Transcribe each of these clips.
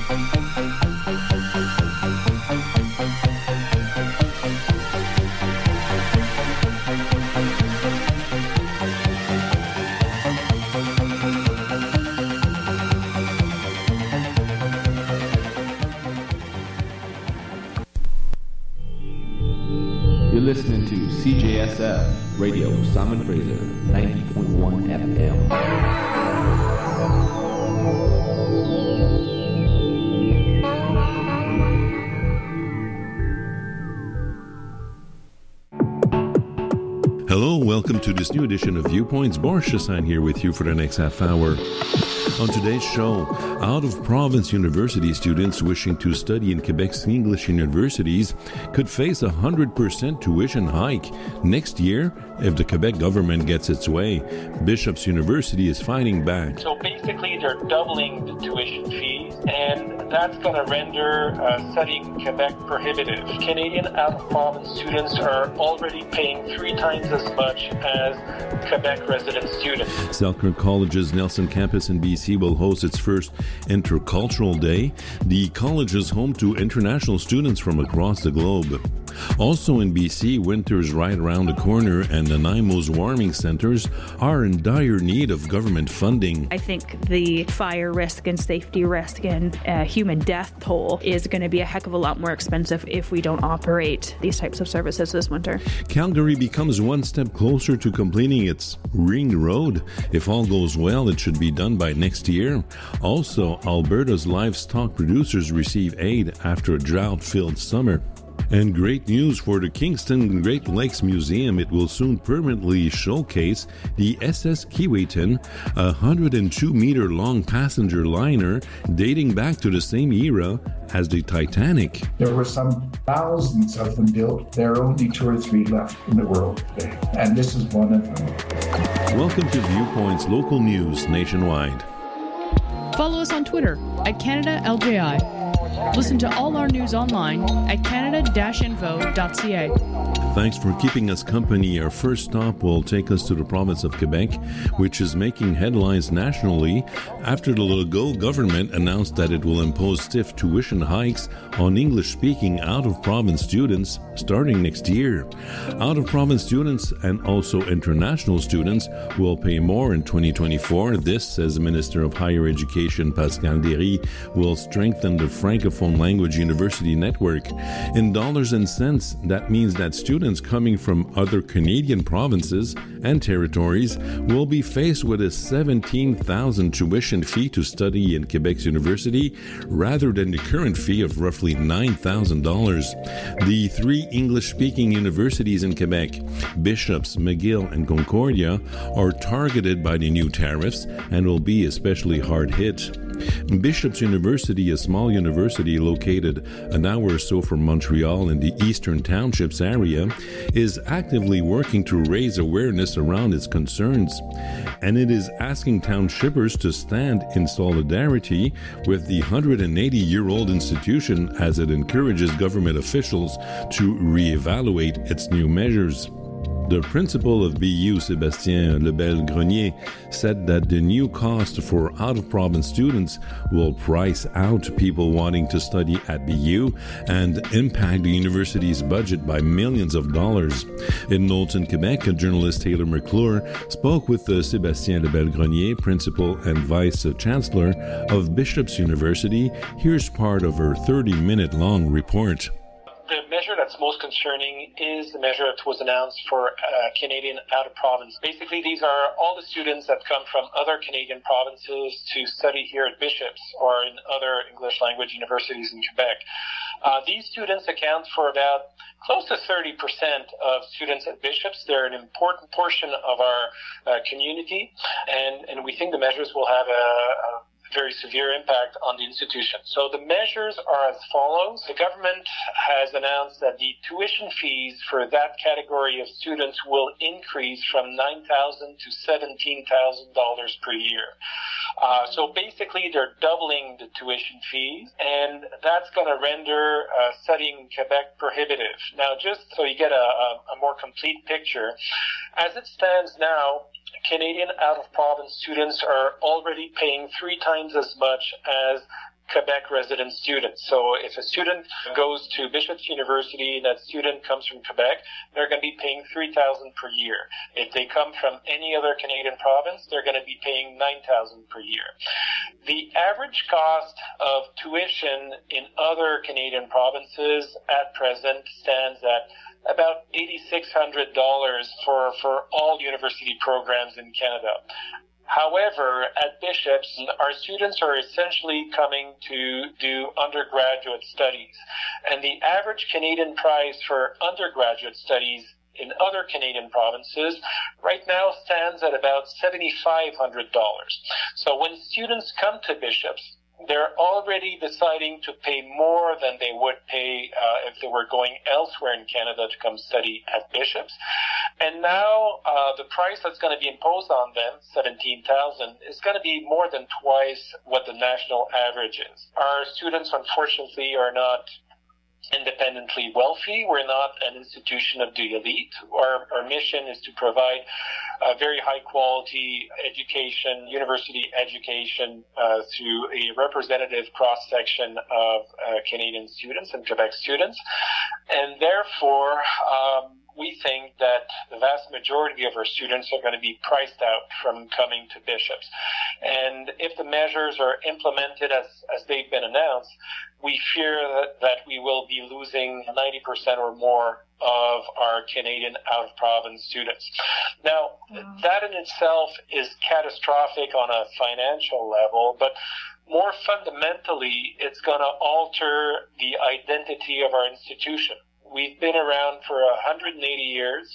You're listening to CJSF Radio Simon Fraser, 90.1 FM. Hello, welcome to this new edition of Viewpoints. Boris Chassagne here with you for the next half hour. On today's show, out-of-province university students wishing to study in Quebec's English universities could face a 100% tuition hike next year if the Quebec government gets its way. Bishop's University is fighting back. So basically, they're doubling the tuition fees, and that's going to render studying in Quebec prohibitive. Canadian out-of-province students are already paying 3 times as much as Quebec resident students. Selkirk College's Nelson campus in BC will host its first Intercultural Day. The college is home to international students from across the globe. Also in BC, winter is right around the corner, and Nanaimo's warming centers are in dire need of government funding. I think the fire risk and safety risk and human death toll is going to be a heck of a lot more expensive if we don't operate these types of services this winter. Calgary becomes one step closer to completing its Ring Road. If all goes well, it should be done by next year. Also, Alberta's livestock producers receive aid after a drought-filled summer. And great news for the Kingston Great Lakes Museum. It will soon permanently showcase the SS Keewatin, a 102-meter-long passenger liner dating back to the same era as the Titanic. There were some thousands of them built. There are only 2 or 3 left in the world today, and this is one of them. Welcome to Viewpoints Local News Nationwide. Follow us on Twitter at CanadaLJI. Listen to all our news online at canada-info.ca. Thanks for keeping us company. Our first stop will take us to the province of Quebec, which is making headlines nationally after the Legault government announced that it will impose stiff tuition hikes on English-speaking out-of-province students starting next year. Out-of-province students and also international students will pay more in 2024. This, says the Minister of Higher Education Pascal Derry, will strengthen the Francophone Language University Network. In dollars and cents, that means that students coming from other Canadian provinces and territories will be faced with a $17,000 tuition fee to study in Quebec's university rather than the current fee of roughly $9,000. The 3 English-speaking universities in Quebec, Bishops, McGill, and Concordia, are targeted by the new tariffs and will be especially hard hit. Bishop's University, a small university located an hour or so from Montreal in the Eastern Townships area, is actively working to raise awareness around its concerns, and it is asking townshippers to stand in solidarity with the 180-year-old institution as it encourages government officials to reevaluate its new measures. The principal of BU, Sébastien Lebel-Grenier, said that the new cost for out-of-province students will price out people wanting to study at BU and impact the university's budget by millions of dollars. In Knowlton, Quebec, journalist Taylor McClure spoke with Sébastien Lebel-Grenier, principal and vice-chancellor of Bishop's University. Here's part of her 30-minute-long report. The measure that's most concerning is the measure that was announced for Canadian out-of-province. Basically, these are all the students that come from other Canadian provinces to study here at Bishops or in other English language universities in Quebec. These students account for about close to 30% of students at Bishops. They're an important portion of our community, and we think the measures will have a very severe impact on the institution. So the measures are as follows. The government has announced that the tuition fees for that category of students will increase from $9,000 to $17,000 per year. So basically, they're doubling the tuition fees, and that's going to render studying in Quebec prohibitive. Now, just so you get a more complete picture, as it stands now, Canadian out-of-province students are already paying 3 times as much as Quebec resident students. So if a student goes to Bishop's University and that student comes from Quebec, they're going to be paying $3,000 per year. If they come from any other Canadian province, they're going to be paying $9,000 per year. The average cost of tuition in other Canadian provinces at present stands at about $8,600 for all university programs in Canada. However, at Bishop's, our students are essentially coming to do undergraduate studies. And the average Canadian price for undergraduate studies in other Canadian provinces right now stands at about $7,500. So when students come to Bishop's, they're already deciding to pay more than they would pay if they were going elsewhere in Canada to come study at Bishop's. And now the price that's going to be imposed on them, $17,000, is going to be more than twice what the national average is. Our students, unfortunately, are not independently wealthy. We're not an institution of the elite. Our mission is to provide a very high quality education, university education, to a representative cross section of Canadian students and Quebec students. And therefore, we think that the vast majority of our students are going to be priced out from coming to Bishop's. And if the measures are implemented as they've been announced, we fear that we will be losing 90% or more of our Canadian out-of-province students. Now, that in itself is catastrophic on a financial level, but more fundamentally, it's going to alter the identity of our institution. We've been around for 180 years,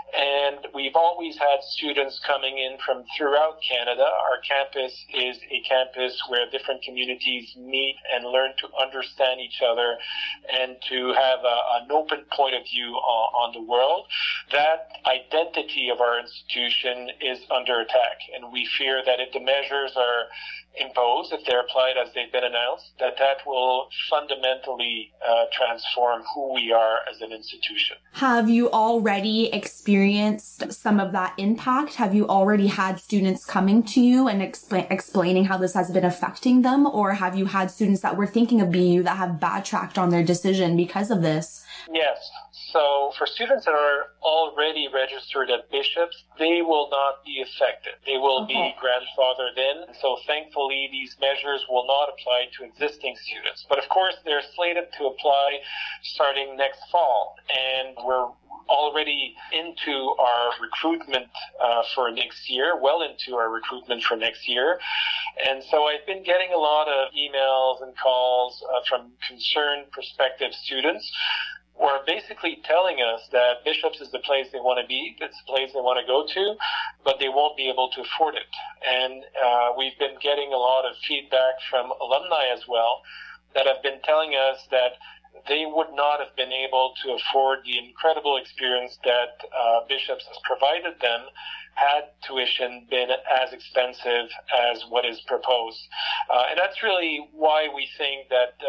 and we've always had students coming in from throughout Canada. Our campus is a campus where different communities meet and learn to understand each other and to have an open point of view on the world. That identity of our institution is under attack, and we fear that if the measures are imposed, if they're applied as they've been announced, that will fundamentally transform who we are as an institution. Have you already experienced some of that impact? Have you already had students coming to you and explaining how this has been affecting them? Or have you had students that were thinking of BU that have backtracked on their decision because of this? Yes. So for students that are already registered at Bishop's, they will not be affected. They will be grandfathered in. So thankfully, these measures will not apply to existing students. But of course, they're slated to apply starting next fall. And we're already into our recruitment for next year, well into our recruitment for next year. And so I've been getting a lot of emails and calls from concerned prospective students who are basically telling us that Bishop's is the place they want to be, it's the place they want to go to, but they won't be able to afford it. And we've been getting a lot of feedback from alumni as well that have been telling us that they would not have been able to afford the incredible experience that Bishop's has provided them had tuition been as expensive as what is proposed. And that's really why we think that,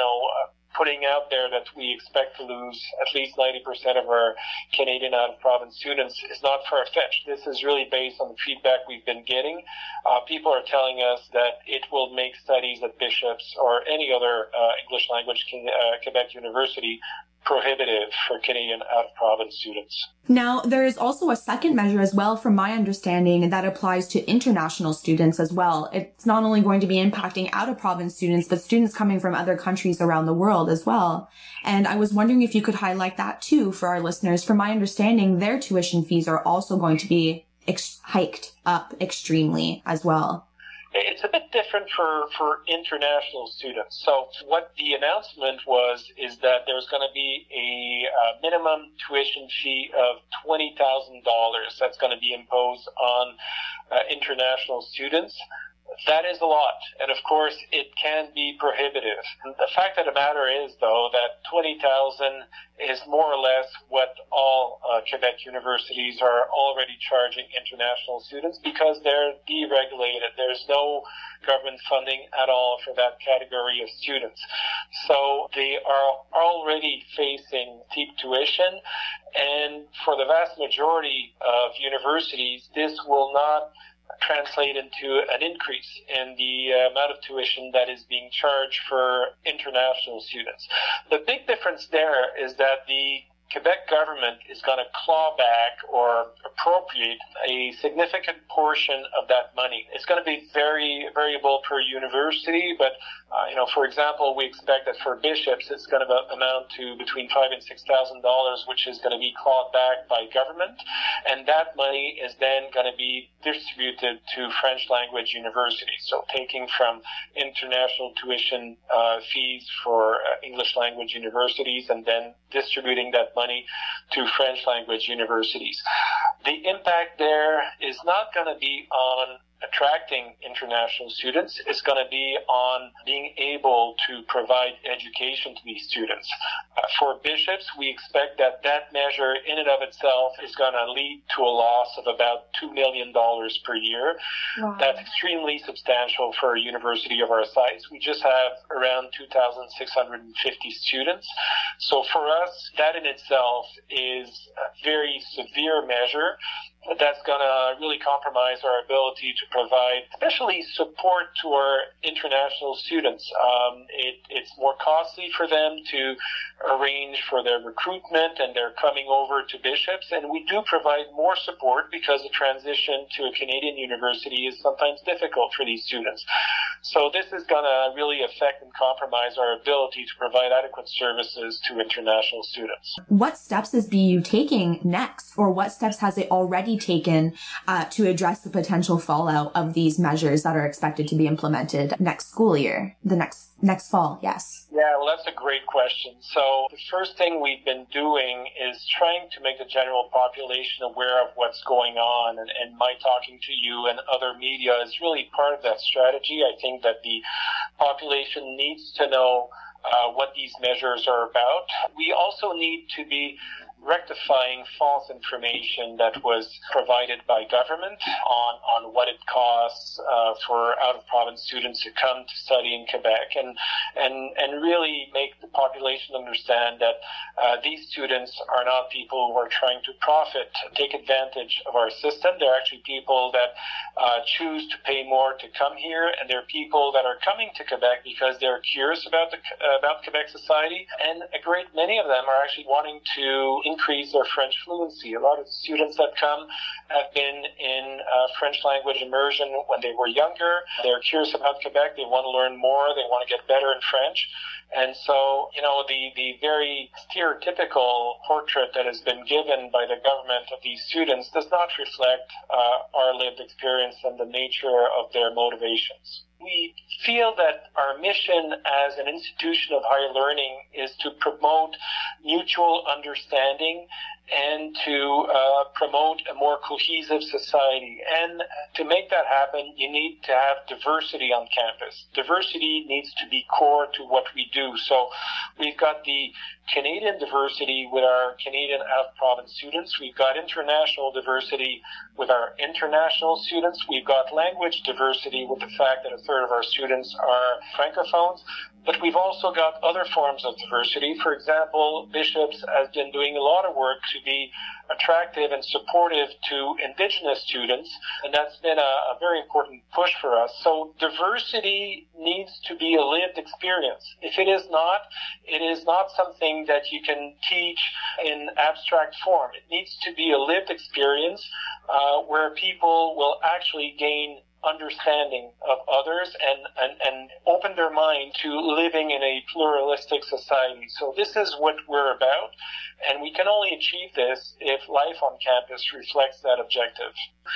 putting out there that we expect to lose at least 90% of our Canadian out-of-province students is not far-fetched. This is really based on the feedback we've been getting. People are telling us that it will make studies at Bishop's or any other English language Quebec university prohibitive for Canadian out-of-province students. Now, there is also a second measure as well, from my understanding, that applies to international students as well. It's not only going to be impacting out-of-province students, but students coming from other countries around the world as well. And I was wondering if you could highlight that too for our listeners. From my understanding, their tuition fees are also going to be hiked up extremely as well. It's a bit different for international students. So what the announcement is that there's going to be a minimum tuition fee of $20,000 that's going to be imposed on international students. That is a lot, and of course, it can be prohibitive. The fact of the matter is, though, that $20,000 is more or less what all Quebec universities are already charging international students because they're deregulated. There's no government funding at all for that category of students. So they are already facing steep tuition, and for the vast majority of universities, this will not translate into an increase in the amount of tuition that is being charged for international students. The big difference there is that the Quebec government is going to claw back or appropriate a significant portion of that money. It's going to be very variable per university, but for example, we expect that for bishops, it's going to amount to between $5,000 and $6,000, which is going to be clawed back by government, and that money is then going to be distributed to French language universities. So taking from international tuition fees for English language universities and then distributing that money to French language universities. The impact there is not going to be on attracting international students. It's going to be on being able to provide education to these students. For bishops, we expect that measure in and of itself is going to lead to a loss of about $2 million per year. Wow. That's extremely substantial for a university of our size. We just have around 2,650 students. So for us, that in itself is a very severe measure that's going to really compromise our ability to provide, especially support to our international students. It's more costly for them to arrange for their recruitment and their coming over to bishops, and we do provide more support because the transition to a Canadian university is sometimes difficult for these students. So this is going to really affect and compromise our ability to provide adequate services to international students. What steps is BU taking next, or what steps has it already taken to address the potential fallout of these measures that are expected to be implemented next school year, the next fall? Yes. Yeah, well, that's a great question. So the first thing we've been doing is trying to make the general population aware of what's going on, and my talking to you and other media is really part of that strategy. I think that the population needs to know what these measures are about. We also need to be rectifying false information that was provided by government on what it costs for out-of-province students to come to study in Quebec, and really make the population understand that these students are not people who are trying to profit, take advantage of our system. They're actually people that choose to pay more to come here, and they're people that are coming to Quebec because they're curious about Quebec society, and a great many of them are actually wanting to increase their French fluency. A lot of students that come have been in French language immersion when they were younger. They're curious about Quebec. They want to learn more. They want to get better in French. And so, the very stereotypical portrait that has been given by the government of these students does not reflect our lived experience and the nature of their motivations. We feel that our mission as an institution of higher learning is to promote mutual understanding and to promote a more cohesive society. And to make that happen, you need to have diversity on campus. Diversity needs to be core to what we do. So we've got the Canadian diversity with our Canadian out-of-province students. We've got international diversity with our international students. We've got language diversity with the fact that a third of our students are francophones. But we've also got other forms of diversity. For example, Bishops has been doing a lot of work to be attractive and supportive to Indigenous students, and that's been a very important push for us. So diversity needs to be a lived experience. If it is not something that you can teach in abstract form. It needs to be a lived experience where people will actually gain understanding of others and open their mind to living in a pluralistic society. So this is what we're about, and we can only achieve this if life on campus reflects that objective.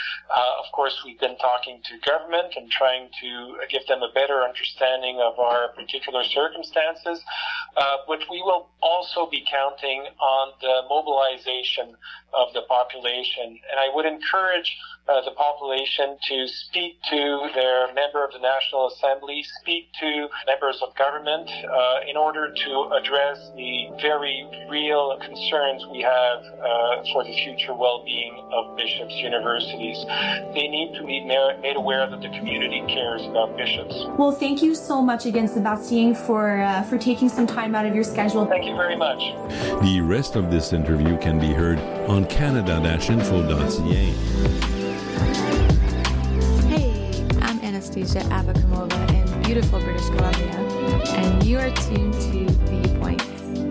Of course, we've been talking to government and trying to give them a better understanding of our particular circumstances, but we will also be counting on the mobilization of the population. And I would encourage the population to speak to their member of the National Assembly, speak to members of government in order to address the very real concerns we have for the future well-being of Bishops universities. They need to be made aware that the community cares about Bishops. Well, thank you so much again, Sebastien, for taking some time out of your schedule. Thank you very much. The rest of this interview can be heard on canada-info.ca. CJ Abakamova in beautiful British Columbia, and you are tuned to Viewpoints.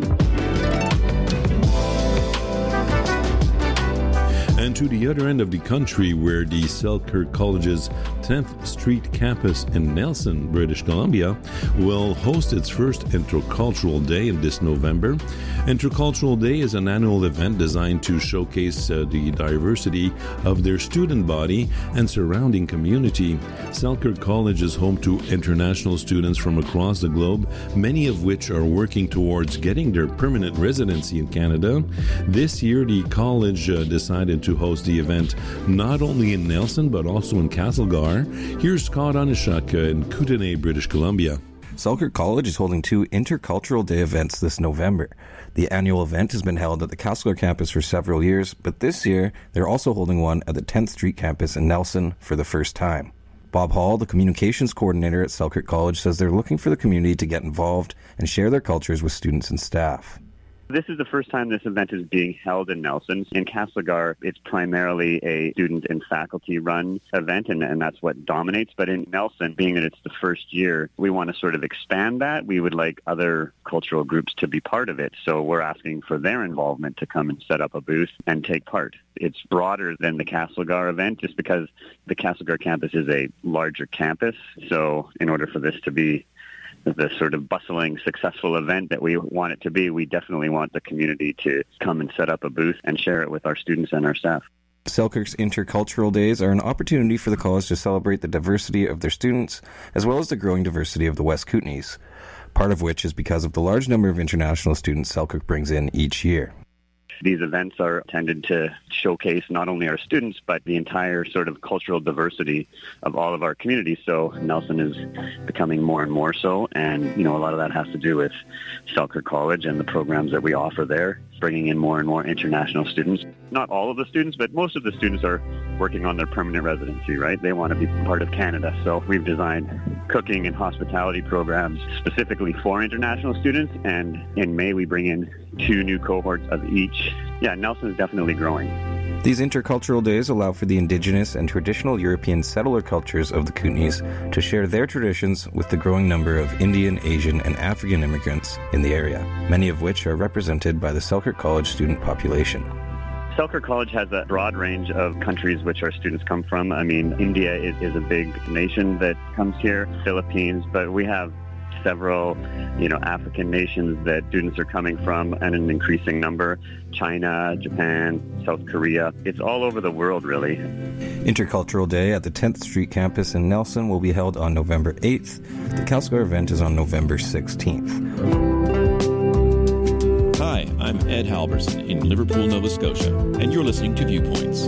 And to the other end of the country, where the Selkirk College's 10th Street campus in Nelson, British Columbia, will host its first Intercultural Day in this November. Intercultural Day is an annual event designed to showcase the diversity of their student body and surrounding community. Selkirk College is home to international students from across the globe, many of which are working towards getting their permanent residency in Canada. This year, the college decided to host the event not only in Nelson but also in Castlegar. Here's Scott Onishuk in Kootenay, British Columbia. Selkirk College is holding 2 Intercultural Day events this November. The annual event has been held at the Castlegar campus for several years, but this year they're also holding one at the 10th Street campus in Nelson for the first time. Bob Hall, the communications coordinator at Selkirk College, says they're looking for the community to get involved and share their cultures with students and staff. This is the first time this event is being held in Nelson. In Castlegar, it's primarily a student and faculty-run event, and that's what dominates. But in Nelson, being that it's the first year, we want to sort of expand that. We would like other cultural groups to be part of it. So we're asking for their involvement to come and set up a booth and take part. It's broader than the Castlegar event just because the Castlegar campus is a larger campus. So in order for this to be the sort of bustling, successful event that we want it to be, we definitely want the community to come and set up a booth and share it with our students and our staff. Selkirk's Intercultural Days are an opportunity for the college to celebrate the diversity of their students, as well as the growing diversity of the West Kootenays, part of which is because of the large number of international students Selkirk brings in each year. These events are intended to showcase not only our students, but the entire sort of cultural diversity of all of our communities. So Nelson is becoming more and more so, and a lot of that has to do with Selkirk College and the programs that we offer there, bringing in more and more international students. Not all of the students, but most of the students are working on their permanent residency, right? They want to be part of Canada. So we've designed cooking and hospitality programs specifically for international students, and in May we bring in 2 new cohorts of each. Yeah, Nelson is definitely growing. These Intercultural Days allow for the Indigenous and traditional European settler cultures of the Kootenays to share their traditions with the growing number of Indian, Asian, and African immigrants in the area, many of which are represented by the Selkirk College student population. Selkirk College has a broad range of countries which our students come from. I mean, India is a big nation that comes here, Philippines, but we have several, African nations that students are coming from, and an increasing number. China, Japan, South Korea. It's all over the world, really. Intercultural Day at the 10th Street campus in Nelson will be held on November 8th. The Castlegar event is on November 16th. Hi, I'm Ed Halverson in Liverpool, Nova Scotia, and you're listening to Viewpoints.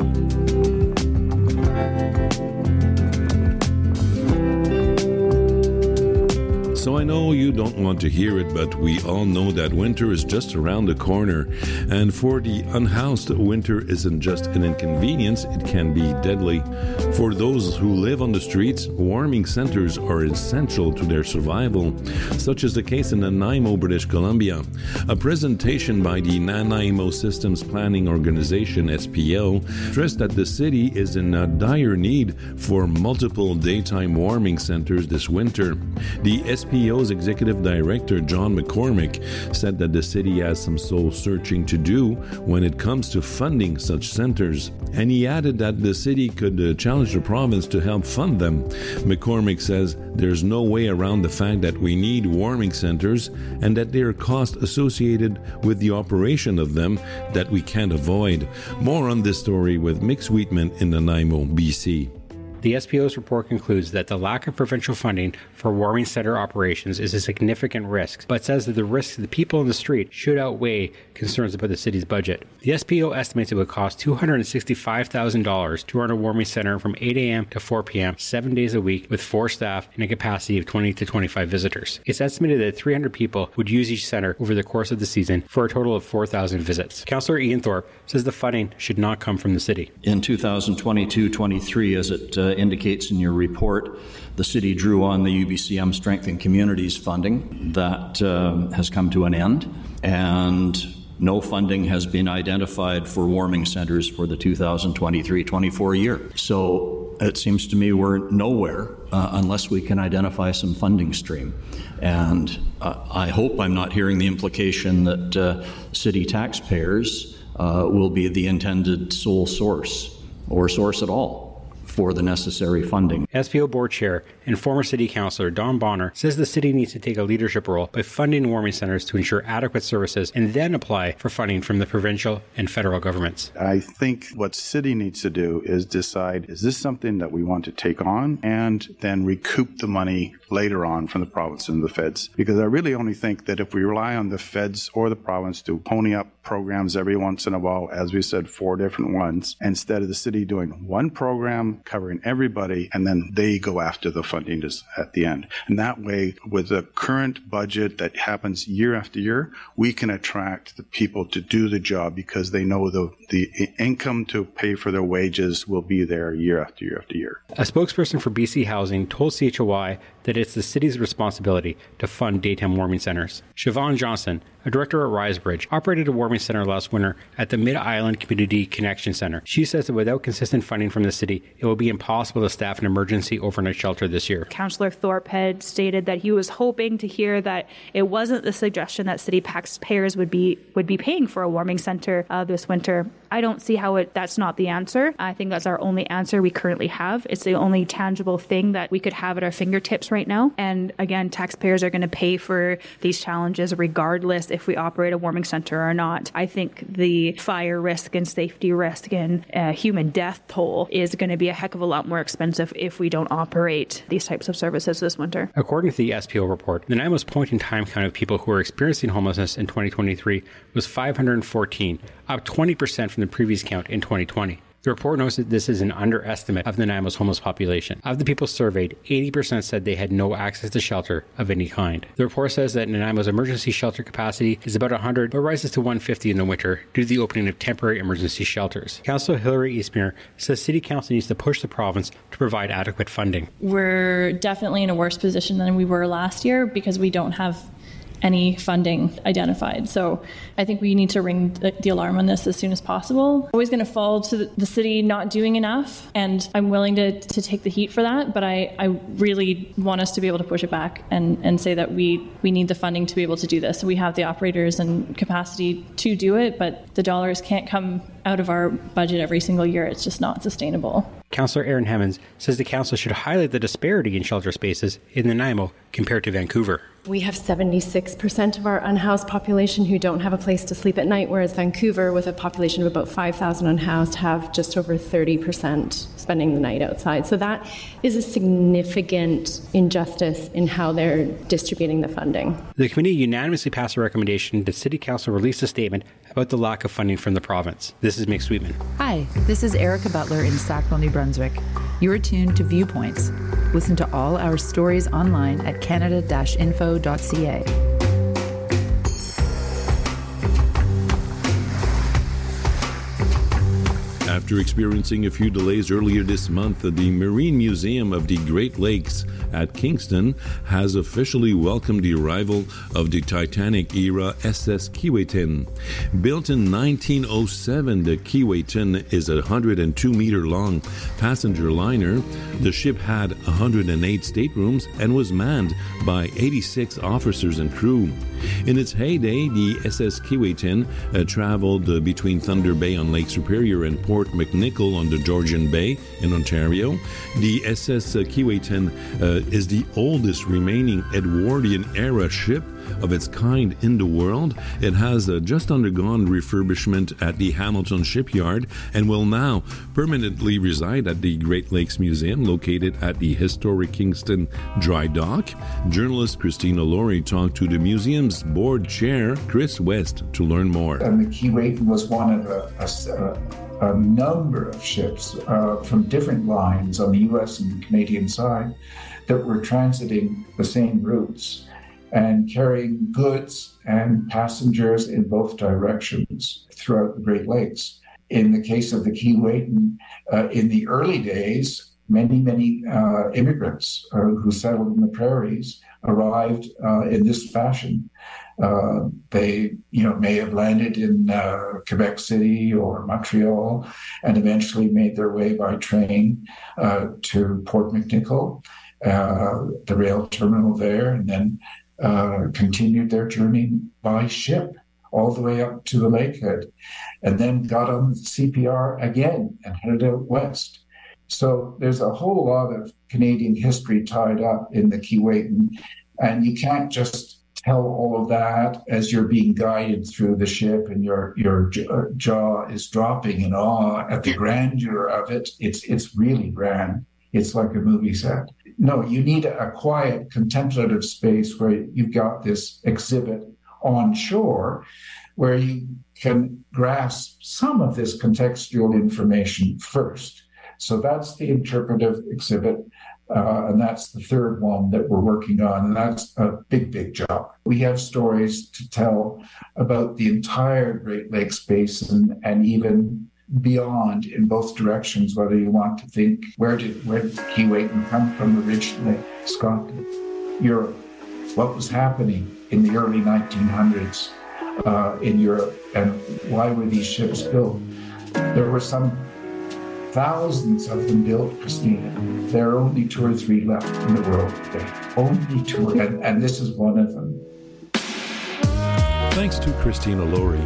So I know you don't want to hear it, but we all know that winter is just around the corner. And for the unhoused, winter isn't just an inconvenience, it can be deadly. For those who live on the streets, warming centers are essential to their survival. Such is the case in Nanaimo, British Columbia. A presentation by the Nanaimo Systems Planning Organization, SPO, stressed that the city is in a dire need for multiple daytime warming centers this winter. The SPO's executive director, John McCormick, said that the city has some soul searching to do when it comes to funding such centers. And he added that the city could challenge the province to help fund them. McCormick says there's no way around the fact that we need warming centers and that there are costs associated with the operation of them that we can't avoid. More on this story with Mick Sweetman in Nanaimo, BC. The SPO's report concludes that the lack of provincial funding for warming center operations is a significant risk, but says that the risks to the people in the street should outweigh concerns about the city's budget. The SPO estimates it would cost $265,000 to run a warming center from 8 a.m. to 4 p.m. 7 days a week with 4 staff and a capacity of 20 to 25 visitors. It's estimated that 300 people would use each center over the course of the season for a total of 4,000 visits. Councillor Ian Thorpe says the funding should not come from the city. In 2022-23, as it indicates in your report, the city drew on the UBCM Strengthen Communities funding. That has come to an end, and no funding has been identified for warming centers for the 2023-24 year. So it seems to me we're nowhere unless we can identify some funding stream. And I hope I'm not hearing the implication that city taxpayers will be the intended sole source or source at all for the necessary funding. SPO Board Chair and former City Councillor Don Bonner says the city needs to take a leadership role by funding warming centres to ensure adequate services and then apply for funding from the provincial and federal governments. I think what city needs to do is decide, is this something that we want to take on, and then recoup the money later on from the province and the feds. Because I really only think that if we rely on the feds or the province to pony up programs every once in a while, as we said, 4 different ones, instead of the city doing one program covering everybody, and then they go after the funding at the end. And that way, with the current budget that happens year after year, we can attract the people to do the job because they know the income to pay for their wages will be there year after year after year. A spokesperson for BC Housing told CHOI that it's the city's responsibility to fund daytime warming centres. Siobhan Johnson, a director at Risebridge, operated a warming centre last winter at the Mid-Island Community Connection Centre. She says that without consistent funding from the city, it will be impossible to staff an emergency overnight shelter this year. Councillor Thorpe had stated that he was hoping to hear that it wasn't the suggestion that city taxpayers would be paying for a warming centre this winter. I don't see how that's not the answer. I think that's our only answer we currently have. It's the only tangible thing that we could have at our fingertips right now. And again, taxpayers are going to pay for these challenges regardless if we operate a warming center or not. I think the fire risk and safety risk and human death toll is going to be a heck of a lot more expensive if we don't operate these types of services this winter. According to the SPO report, the Nanaimo's point-in-time count of people who are experiencing homelessness in 2023 was 514, up 20% from the previous count in 2020. The report notes that this is an underestimate of Nanaimo's homeless population. Of the people surveyed, 80% said they had no access to shelter of any kind. The report says that Nanaimo's emergency shelter capacity is about 100, but rises to 150 in the winter due to the opening of temporary emergency shelters. Councillor Hilary Eastmere says City Council needs to push the province to provide adequate funding. We're definitely in a worse position than we were last year because we don't have any funding identified. So I think we need to ring the alarm on this as soon as possible. Always going to fall to the city not doing enough, and I'm willing to take the heat for that, but I really want us to be able to push it back and say that we need the funding to be able to do this. So we have the operators and capacity to do it, but the dollars can't come out of our budget every single year. It's just not sustainable. Councillor Aaron Hemmons says the council should highlight the disparity in shelter spaces in Nanaimo compared to Vancouver. We have 76% of our unhoused population who don't have a place to sleep at night, whereas Vancouver, with a population of about 5,000 unhoused, have just over 30% spending the night outside. So that is a significant injustice in how they're distributing the funding. The committee unanimously passed a recommendation that City Council release a statement about the lack of funding from the province. This is Mick Sweetman. Hi, this is Erica Butler in Sackville, New Brunswick. You are tuned to Viewpoints. Listen to all our stories online at canada-info.ca. After experiencing a few delays earlier this month, the Marine Museum of the Great Lakes at Kingston has officially welcomed the arrival of the Titanic-era SS Keewatin. Built in 1907, the Keewatin is a 102-meter-long passenger liner. The ship had 108 staterooms and was manned by 86 officers and crew. In its heyday, the SS Keewatin traveled between Thunder Bay on Lake Superior and Port McNicoll on the Georgian Bay in Ontario. The SS Keewatin is the oldest remaining Edwardian-era ship of its kind in the world. It has just undergone refurbishment at the Hamilton Shipyard and will now permanently reside at the Great Lakes Museum located at the historic Kingston Dry Dock. Journalist Christina Laurie talked to the museum's board chair, Chris West, to learn more. And the Keewatin was one of a number of ships from different lines on the U.S. and the Canadian side that were transiting the same routes and carrying goods and passengers in both directions throughout the Great Lakes. In the case of the Keewatin, in the early days, many immigrants who settled in the prairies arrived in this fashion. They, may have landed in Quebec City or Montreal and eventually made their way by train to Port McNicoll, the rail terminal there, and then continued their journey by ship all the way up to the Lakehead, and then got on the CPR again and headed out west. So there's a whole lot of Canadian history tied up in the Keewatin, and you can't just tell all of that as you're being guided through the ship and your jaw is dropping in awe at the grandeur of it. It's really grand. It's like a movie set. No, you need a quiet, contemplative space where you've got this exhibit on shore where you can grasp some of this contextual information first. So that's the interpretive exhibit. And that's the third one that we're working on. And that's a big job. We have stories to tell about the entire Great Lakes Basin and even beyond in both directions, whether you want to think, where did Keewatin come from originally? Scotland, Europe. What was happening in the early 1900s in Europe, and why were these ships built? There were some thousands of them built, Christina. There are only 2 or 3 left in the world today. Only 2, and this is one of them. Thanks to Christina Laurie.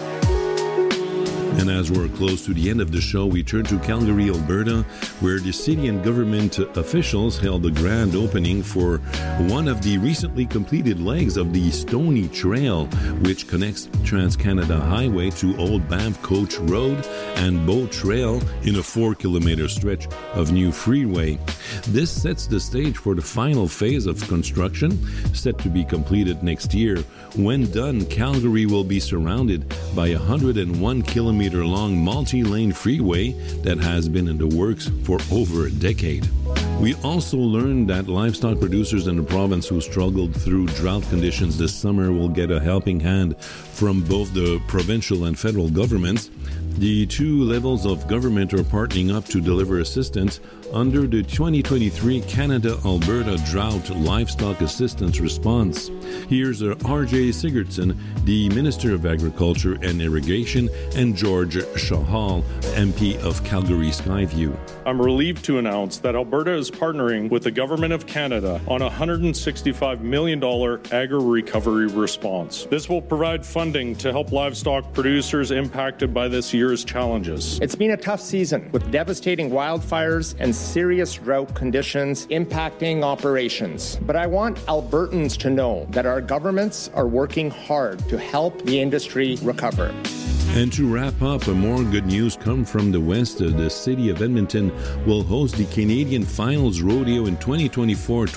And as we're close to the end of the show, we turn to Calgary, Alberta, where the city and government officials held a grand opening for one of the recently completed legs of the Stony Trail, which connects Trans-Canada Highway to Old Banff Coach Road and Bow Trail in a 4-kilometer stretch of new freeway. This sets the stage for the final phase of construction, set to be completed next year. When done, Calgary will be surrounded by a 101-kilometer-long multi-lane freeway that has been in the works for over a decade. We also learned that livestock producers in the province who struggled through drought conditions this summer will get a helping hand from both the provincial and federal governments. The 2 levels of government are partnering up to deliver assistance under the 2023 Canada-Alberta Drought Livestock Assistance Response. Here's R.J. Sigurdsson, the Minister of Agriculture and Irrigation, and George Shahal, MP of Calgary Skyview. I'm relieved to announce that Alberta is partnering with the Government of Canada on a $165 million agri-recovery response. This will provide funding to help livestock producers impacted by this year's challenges. It's been a tough season with devastating wildfires and serious drought conditions impacting operations. But I want Albertans to know that our governments are working hard to help the industry recover. And to wrap up, more good news come from the West. The city of Edmonton will host the Canadian Finals Rodeo in 2024,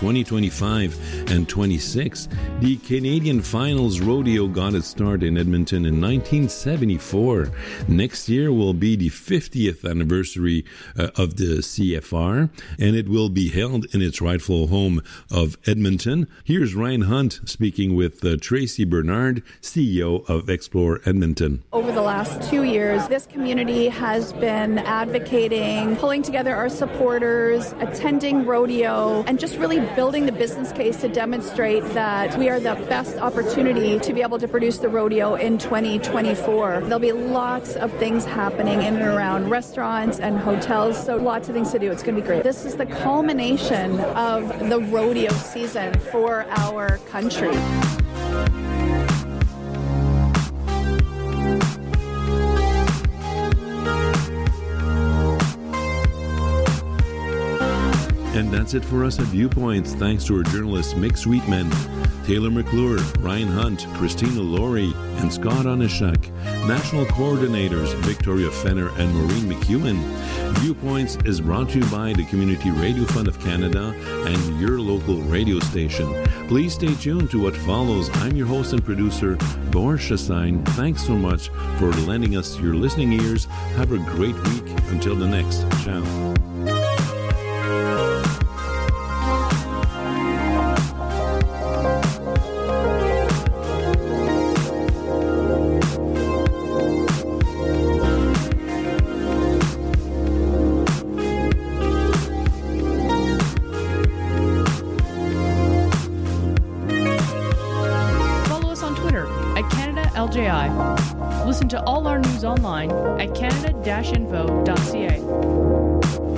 2025, and 26. The Canadian Finals Rodeo got its start in Edmonton in 1974. Next year will be the 50th anniversary of the CFR, and it will be held in its rightful home of Edmonton. Here's Ryan Hunt speaking with Tracy Bernard, CEO of Explore Edmonton. Over the last 2 years, this community has been advocating, pulling together our supporters, attending rodeo, and just really building the business case to demonstrate that we are the best opportunity to be able to produce the rodeo in 2024. There'll be lots of things happening in and around restaurants and hotels, so lots of things to do. It's going to be great. This is the culmination of the rodeo season for our country. And that's it for us at Viewpoints. Thanks to our journalists Mick Sweetman, Taylor McClure, Ryan Hunt, Christina Laurie, and Scott Onishak. National coordinators Victoria Fenner and Maureen McEwen. Viewpoints is brought to you by the Community Radio Fund of Canada and your local radio station. Please stay tuned to what follows. I'm your host and producer, Boris Chassagne. Thanks so much for lending us your listening ears. Have a great week. Until the next. Ciao. LJI. Listen to all our news online at canada-info.ca.